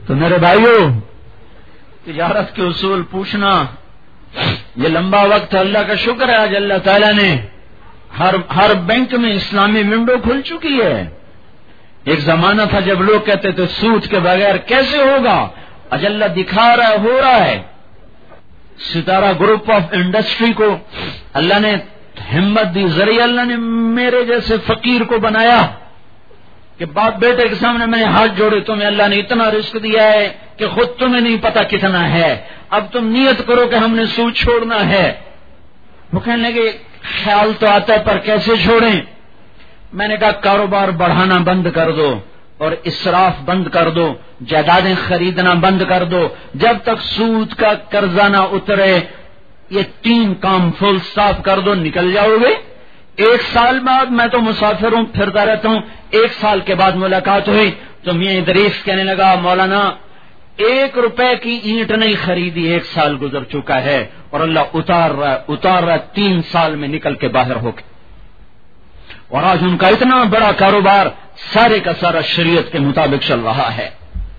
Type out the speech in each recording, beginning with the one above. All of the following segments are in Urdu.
تو میرے بھائیوں، تجارت کے اصول پوچھنا یہ لمبا وقت ہے. اللہ کا شکر ہے آج اللہ تعالیٰ نے ہر بینک میں اسلامی ونڈو کھل چکی ہے. ایک زمانہ تھا جب لوگ کہتے تھے سود کے بغیر کیسے ہوگا، آج اللہ دکھا رہا ہے، ہو رہا ہے. ستارہ گروپ آف انڈسٹری کو اللہ نے ہمت دی، ذریعہ اللہ نے میرے جیسے فقیر کو بنایا کہ باپ بیٹے کے سامنے میں نے ہاتھ جوڑے، تمہیں اللہ نے اتنا رزق دیا ہے کہ خود تمہیں نہیں پتا کتنا ہے، اب تم نیت کرو کہ ہم نے سود چھوڑنا ہے. وہ کہنے لگے خیال تو آتا ہے پر کیسے چھوڑیں. میں نے کہا کاروبار بڑھانا بند کر دو اور اسراف بند کر دو، جائیدادیں خریدنا بند کر دو، جب تک سود کا قرضہ نہ اترے یہ 3 کام فل صاف کر دو، نکل جاؤ گے. 1 سال بعد، میں تو مسافر ہوں پھرتا رہتا ہوں، 1 سال کے بعد ملاقات ہوئی تو میاں ادریس کہنے لگا مولانا 1 روپے کی اینٹ نہیں خریدی، 1 سال گزر چکا ہے اور اللہ اتار رہا 3 سال میں نکل کے باہر ہو کے. اور آج ان کا اتنا بڑا کاروبار سارے کا سارا شریعت کے مطابق چل رہا ہے.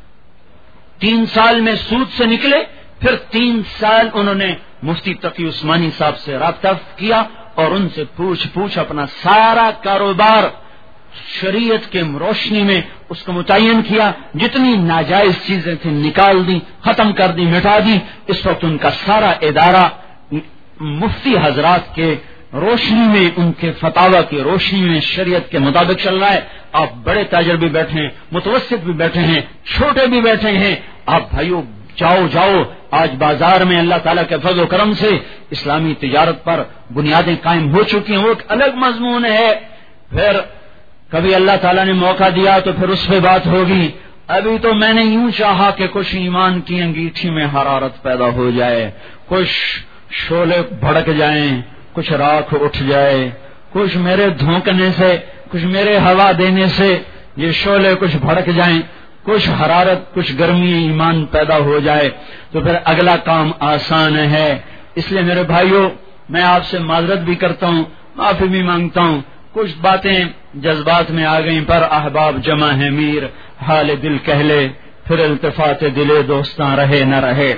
3 سال میں سود سے نکلے، پھر 3 سال انہوں نے مفتی تقی عثمانی صاحب سے رابطہ کیا اور ان سے پوچھ اپنا سارا کاروبار شریعت کے روشنی میں اس کو متعین کیا. جتنی ناجائز چیزیں تھیں نکال دی، ختم کر دی، مٹا دی. اس وقت ان کا سارا ادارہ مفتی حضرات کے روشنی میں، ان کے فتاوی کی روشنی میں شریعت کے مطابق چل رہا ہے. آپ بڑے تاجر بھی بیٹھے ہیں، متوسط بھی بیٹھے ہیں، چھوٹے بھی بیٹھے ہیں. آپ بھائیو جاؤ آج بازار میں اللہ تعالیٰ کے فضل و کرم سے اسلامی تجارت پر بنیادیں قائم ہو چکی ہیں. وہ ایک الگ مضمون ہے، پھر کبھی اللہ تعالیٰ نے موقع دیا تو پھر اس پہ بات ہوگی. ابھی تو میں نے یوں چاہا کہ کچھ ایمان کی انگیٹھی میں حرارت پیدا ہو جائے، کچھ شعلے بھڑک جائیں، کچھ راکھ اٹھ جائے، کچھ میرے دھونکنے سے، کچھ میرے ہوا دینے سے یہ شعلے کچھ بھڑک جائیں، کچھ حرارت، کچھ گرمی ایمان پیدا ہو جائے تو پھر اگلا کام آسان ہے. اس لیے میرے بھائیوں میں آپ سے معذرت بھی کرتا ہوں، معافی بھی مانگتا ہوں. کچھ باتیں جذبات میں آ گئیں، پر احباب جمع ہے میر، حال دل کہہ لے، پھر التفات دلے دوستاں رہے نہ رہے.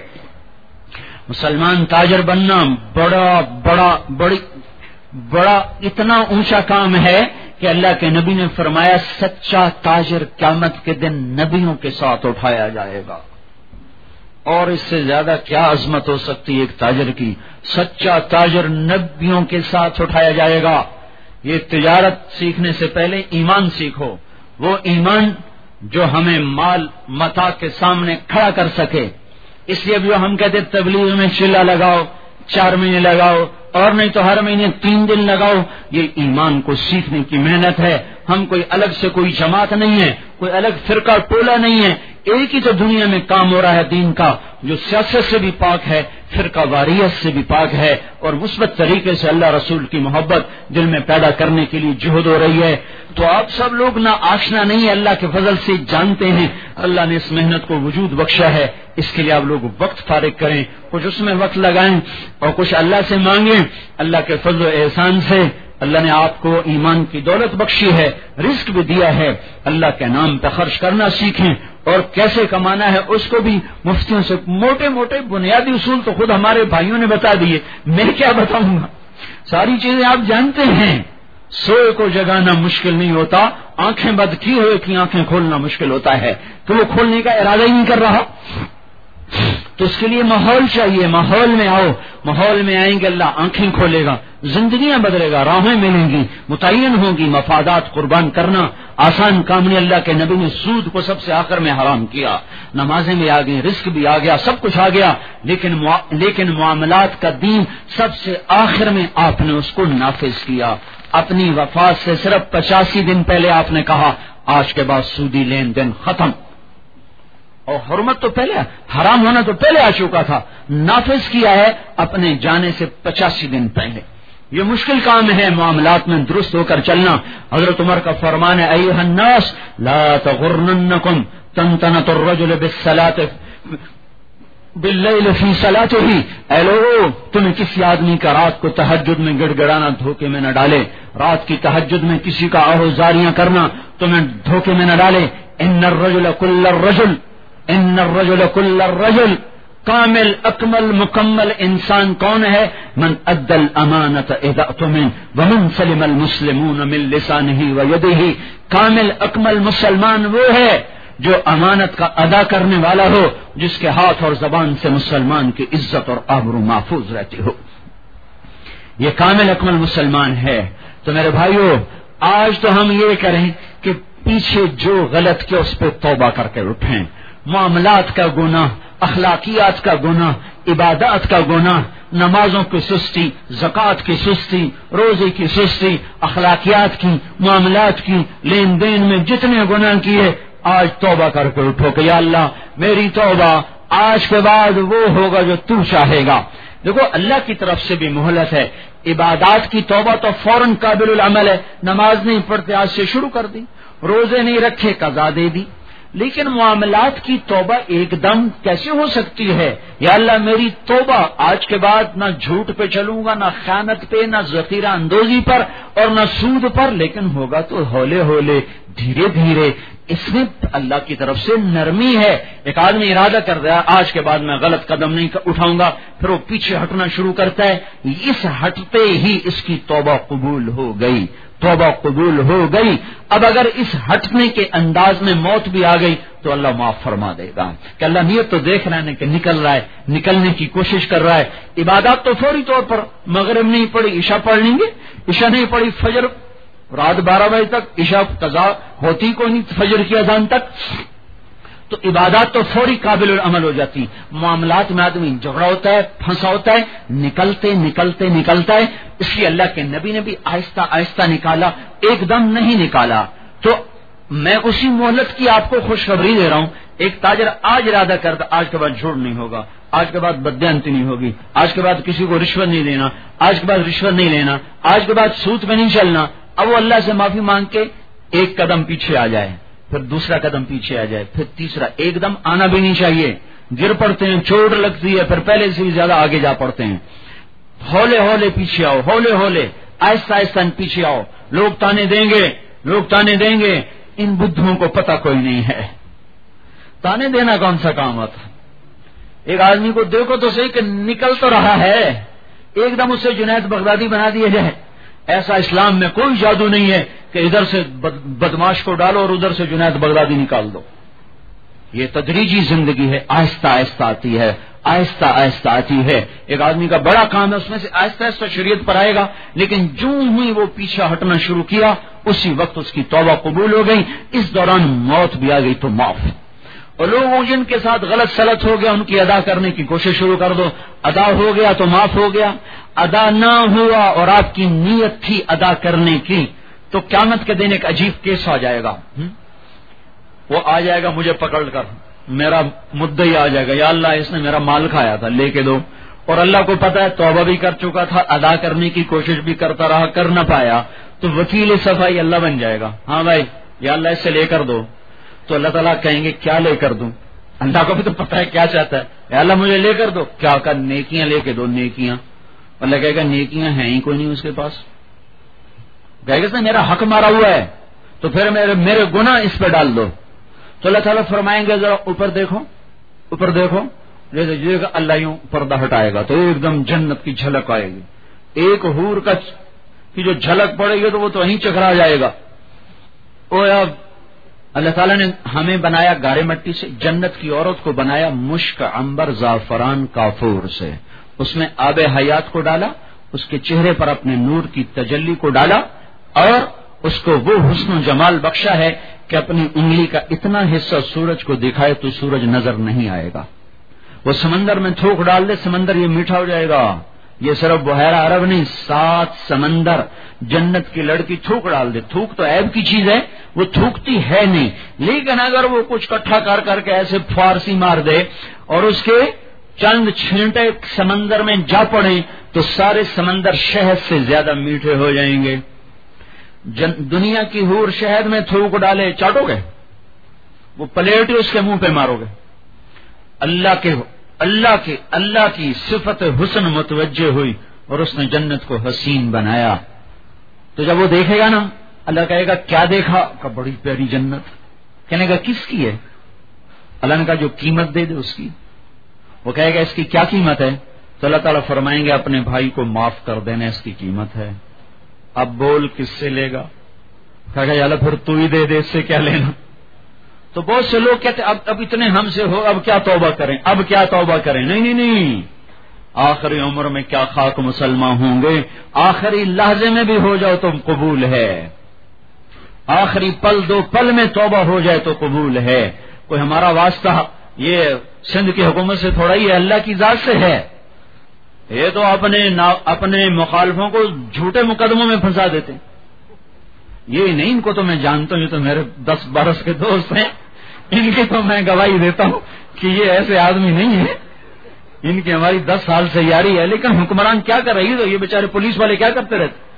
مسلمان تاجر بننا بڑا اتنا اونچا کام ہے کہ اللہ کے نبی نے فرمایا سچا تاجر قیامت کے دن نبیوں کے ساتھ اٹھایا جائے گا. اور اس سے زیادہ کیا عظمت ہو سکتی ہے ایک تاجر کی؟ سچا تاجر نبیوں کے ساتھ اٹھایا جائے گا. یہ تجارت سیکھنے سے پہلے ایمان سیکھو، وہ ایمان جو ہمیں مال متاع کے سامنے کھڑا کر سکے. اس لیے جو ہم کہتے تبلیغ میں چلا لگاؤ، 4 مہینے لگاؤ، اور نہیں تو ہر مہینے 3 دن لگاؤ، یہ ایمان کو سیکھنے کی محنت ہے. ہم کوئی الگ سے کوئی جماعت نہیں ہے، کوئی الگ فرقہ ٹولہ نہیں ہے. ایک ہی تو دنیا میں کام ہو رہا ہے دین کا، جو سیاست سے بھی پاک ہے، فرقہ واریت سے بھی پاک ہے، اور مثبت طریقے سے اللہ رسول کی محبت دل میں پیدا کرنے کے لیے جہد ہو رہی ہے. تو آپ سب لوگ نہ آشنا نہیں ہے، اللہ کے فضل سے جانتے ہیں اللہ نے اس محنت کو وجود بخشا ہے. اس کے لیے آپ لوگ وقت فارغ کریں، کچھ اس میں وقت لگائیں اور کچھ اللہ سے مانگیں. اللہ کے فضل و احسان سے اللہ نے آپ کو ایمان کی دولت بخشی ہے، رزق بھی دیا ہے. اللہ کے نام پہ خرچ کرنا سیکھیں، اور کیسے کمانا ہے اس کو بھی مفتیوں سے موٹے موٹے بنیادی اصول تو خود ہمارے بھائیوں نے بتا دیے، میں کیا بتاؤں گا. ساری چیزیں آپ جانتے ہیں. سوئے کو جگانا مشکل نہیں ہوتا، آنکھیں بند کی ہوئے کی آنکھیں کھولنا مشکل ہوتا ہے. تو وہ کھولنے کا ارادہ ہی نہیں کر رہا، تو اس کے لیے ماحول چاہیے. ماحول میں آؤ، ماحول میں آئیں گے اللہ آنکھیں کھولے گا، زندگیاں بدلے گا، راہیں ملیں گی، متعین ہوں گی. مفادات قربان کرنا آسان کام نہیں. اللہ کے نبی نے سود کو سب سے آخر میں حرام کیا. نمازیں بھی آ گئی، رزق بھی آ گیا، سب کچھ آ گیا، لیکن معاملات کا دین سب سے آخر میں آپ نے اس کو نافذ کیا. اپنی وفات سے صرف 85 دن پہلے آپ نے کہا آج کے بعد سودی لین دین ختم. اور حرمت تو پہلے، حرام ہونا تو پہلے آ چکا تھا، نافذ کیا ہے اپنے جانے سے 85 دن پہلے. یہ مشکل کام ہے معاملات میں درست ہو کر چلنا. حضرت عمر کا فرمان ہے ایھا الناس لا تغرنکم تنتنۃ الرجل بالصلاۃ باللیل فی صلاته. اے لوگو تمہیں کسی آدمی کا رات کو تہجد میں گڑ گڑانا دھوکے میں نہ ڈالے. رات کی تہجد میں کسی کا آہوزاریاں کرنا تمہیں دھوکے میں نہ ڈالے. ان الرجل کل الرجل ان الرجل کل الرجل، کامل اکمل مکمل انسان کون ہے؟ من ادى الامانۃ اذا اؤتمن ومن سلم المسلمون من لسانه ويده، کامل اکمل مسلمان وہ ہے جو امانت کا ادا کرنے والا ہو، جس کے ہاتھ اور زبان سے مسلمان کی عزت اور آبرو محفوظ رہتی ہو. یہ کامل اکمل مسلمان ہے. تو میرے بھائیو، آج تو ہم یہ کریں کہ پیچھے جو غلط کیا اس پہ توبہ کر کے اٹھیں. معاملات کا گناہ، اخلاقیات کا گناہ، عبادات کا گناہ، نمازوں کی سستی، زکوٰۃ کی سستی، روزے کی سستی، اخلاقیات کی، معاملات کی، لین دین میں جتنے گناہ کیے، آج توبہ کر کے اٹھو کہ یا اللہ میری توبہ آج کے بعد وہ ہوگا جو تو چاہے گا. دیکھو اللہ کی طرف سے بھی مہلت ہے. عبادات کی توبہ تو فوراً قابل العمل ہے. نماز نہیں پڑھتے آج سے شروع کر دی، روزے نہیں رکھے قضا دے دی. لیکن معاملات کی توبہ ایک دم کیسے ہو سکتی ہے؟ یا اللہ میری توبہ آج کے بعد نہ جھوٹ پہ چلوں گا، نہ خیانت پہ، نہ ذخیرہ اندوزی پر اور نہ سود پر، لیکن ہوگا تو ہولے ہولے، دھیرے دھیرے. اس میں اللہ کی طرف سے نرمی ہے. ایک آدمی ارادہ کر رہا ہے آج کے بعد میں غلط قدم نہیں اٹھاؤں گا، پھر وہ پیچھے ہٹنا شروع کرتا ہے، اس ہٹتے ہی اس کی توبہ قبول ہو گئی، توبہ قبول ہو گئی. اب اگر اس ہٹنے کے انداز میں موت بھی آ گئی تو اللہ معاف فرما دے گا کہ اللہ نیت تو دیکھ رہا ہے کہ نکل رہا ہے، نکلنے کی کوشش کر رہا ہے. عبادات تو فوری طور پر، مغرب نہیں پڑھی عشاء پڑھ لیں گے، عشاء نہیں پڑھی فجر، رات 12 بجے تک عشاء قضا ہوتی کوئی نہیں، فجر کی اذان تک. تو عبادات تو فوری قابل العمل ہو جاتی. معاملات میں آدمی جھگڑا ہوتا ہے، پھنسا ہوتا ہے، نکلتا ہے. اس لیے اللہ کے نبی نے بھی آہستہ آہستہ نکالا، ایک دم نہیں نکالا. تو میں اسی مہلت کی آپ کو خوشخبری دے رہا ہوں. ایک تاجر آج ارادہ کرتا آج کے بعد جھوٹ نہیں ہوگا، آج کے بعد بددیانتی نہیں ہوگی، آج کے بعد کسی کو رشوت نہیں دینا، آج کے بعد رشوت نہیں لینا، آج کے بعد سود پہ نہیں چلنا. اب وہ اللہ سے معافی مانگ کے ایک قدم پیچھے آ جائے، پھر دوسرا قدم پیچھے آ جائے، پھر تیسرا. ایک دم آنا بھی نہیں چاہیے، گر پڑتے ہیں، چوٹ لگتی ہے، پھر پہلے سے بھی زیادہ آگے جا پڑتے ہیں. ہولے ہولے پیچھے آؤ، ہولے ہولے، آہستہ آہستہ پیچھے آؤ. لوگ تانے دیں گے. ان بدھوں کو پتہ کوئی نہیں ہے تانے دینا کون سا کام ہوتا. ایک آدمی کو دیکھو تو صحیح کہ نکل تو رہا ہے، ایک دم اسے جنید بغدادی بنا دیا جائے. ایسا اسلام میں کوئی جادو نہیں ہے کہ ادھر سے بدماش کو ڈالو اور ادھر سے جنید بغدادی نکال دو. یہ تدریجی زندگی ہے، آہستہ آہستہ آتی ہے، آہستہ آہستہ آتی ہے. ایک آدمی کا بڑا کام ہے، اس میں سے آہستہ آہستہ شریعت پر آئے گا، لیکن جو ہی وہ پیچھے ہٹنا شروع کیا اسی وقت اس کی توبہ قبول ہو گئی. اس دوران موت بھی آ گئی تو معاف. اور لوگوں جن کے ساتھ غلط سلط ہو گیا ان کی ادا کرنے کی کوشش شروع کر دو. ادا ہو گیا تو معاف ہو گیا، ادا نہ ہوا اور آپ کی نیت تھی ادا کرنے کی تو قیامت کے دن ایک عجیب کیس آ جائے گا. وہ آ جائے گا مجھے پکڑ کر، میرا مدعی آ جائے گا، یا اللہ اس نے میرا مال کھایا تھا لے کے دو. اور اللہ کو پتا ہے توبہ بھی کر چکا تھا، ادا کرنے کی کوشش بھی کرتا رہا، کر نہ پایا، تو وکیل صفائی اللہ بن جائے گا. ہاں بھائی یا اللہ اس سے لے کر دو. تو اللہ تعالیٰ کہیں گے کیا لے کر دوں؟ اللہ کو بھی تو پتا ہے کیا چاہتا ہے. یا اللہ مجھے لے کر دو. کیا کہا؟ نیکیاں لے کے دو. نیکیاں. اللہ کہے گا نیکیاں ہیں ہی کوئی نہیں اس کے پاس. کہے گا اس نے میرا حق مارا ہوا ہے تو پھر میرے گناہ اس پہ ڈال دو. تو اللہ تعالیٰ فرمائیں گے ذرا اوپر دیکھو، اوپر دیکھو. جیسے اللہ یوں پردہ ہٹائے گا تو ایک دم جنت کی جھلک آئے گی. ایک حور کی جو جھلک پڑے گی تو وہ تو وہیں چکرا جائے گا. اب اللہ تعالیٰ نے ہمیں بنایا گارے مٹی سے، جنت کی عورت کو بنایا مشک، عنبر، زعفران، کافور سے. اس میں آب حیات کو ڈالا، اس کے چہرے پر اپنے نور کی تجلی کو ڈالا اور اس کو وہ حسن و جمال بخشا ہے کہ اپنی انگلی کا اتنا حصہ سورج کو دکھائے تو سورج نظر نہیں آئے گا. وہ سمندر میں تھوک ڈال دے سمندر یہ میٹھا ہو جائے گا. یہ صرف بحیرہ عرب نہیں، 7 سمندر. جنت کی لڑکی تھوک ڈال دے، تھوک تو عیب کی چیز ہے، وہ تھوکتی ہے نہیں، لیکن اگر وہ کچھ کٹھا کر کے ایسے فارسی مار دے اور اس کے چند چھینٹے سمندر میں جا پڑے تو سارے سمندر شہد سے زیادہ میٹھے ہو جائیں گے. دنیا کی حور شہد میں تھوک ڈالے چاٹو گے؟ وہ پلیٹ اس کے منہ پہ مارو گے. اللہ کی صفت حسن متوجہ ہوئی اور اس نے جنت کو حسین بنایا. تو جب وہ دیکھے گا نا اللہ کہے گا کیا دیکھا؟ کہ بڑی پیاری جنت. کہنے گا کس کی ہے؟ اللہ نے کہا جو قیمت دے دے اس کی. وہ کہے گا اس کی کیا قیمت ہے؟ تو اللہ تعالیٰ فرمائیں گے اپنے بھائی کو معاف کر دینا اس کی قیمت ہے. اب بول کس سے لے گا؟ کہا گا یا اللہ پھر تو ہی دے دے، اس سے کیا لینا. تو بہت سے لوگ کہتے اب اتنے ہم سے ہو، اب کیا توبہ کریں، اب کیا توبہ کریں. نہیں نہیں نہیں، آخری عمر میں کیا خاک مسلمان ہوں گے، آخری لحظے میں بھی ہو جاؤ تو قبول ہے. آخری پل دو پل میں توبہ ہو جائے تو قبول ہے. کوئی ہمارا واسطہ یہ سندھ کی حکومت سے تھوڑا ہی ہے، اللہ کی ذات سے ہے. یہ تو اپنے مخالفوں کو جھوٹے مقدموں میں پھنسا دیتے. یہ نہیں، ان کو تو میں جانتا ہوں، یہ تو میرے 10 برس کے دوست ہیں، ان کی تو میں گواہی دیتا ہوں کہ یہ ایسے آدمی نہیں ہے. ان کی ہماری 10 سال سے یاری ہے. لیکن حکمران کیا کر رہی ہے؟ تو یہ بیچارے پولیس والے کیا کرتے رہتے